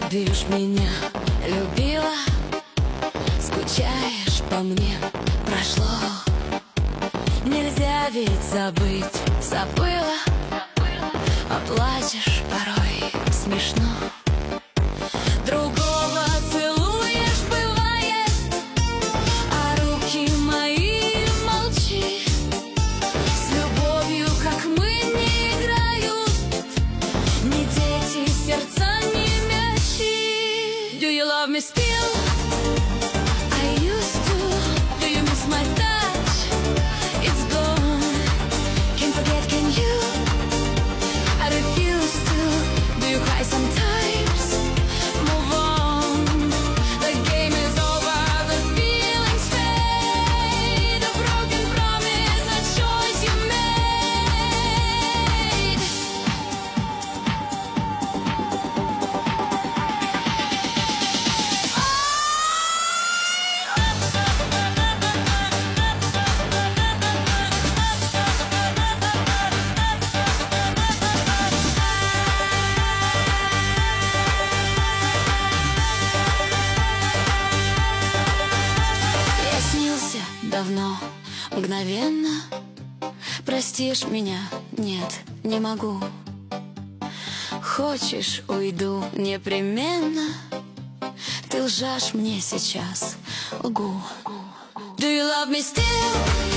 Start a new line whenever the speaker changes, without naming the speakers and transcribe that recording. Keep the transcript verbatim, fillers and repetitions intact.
любишь меня, любила, скучаешь по мне, прошло. Нельзя ведь забыть, забыла, а плачешь порой смешно. Другого целуешь, бывает, а руки мои молчи. С любовью, как мы, не играют ни дети, сердца, ни мячи. Do you love me still? I used to. Do you miss my touch? It's gone. Can't forget, can you? I refuse to. Do you cry sometimes? Move on. The game is over. The feelings fade. A broken promise, a choice you made. Я снился давно, мгновенно. Простишь меня? Нет, не могу. Хочешь, уйду непременно. Ты лжешь мне сейчас, лгу. Do you love me still?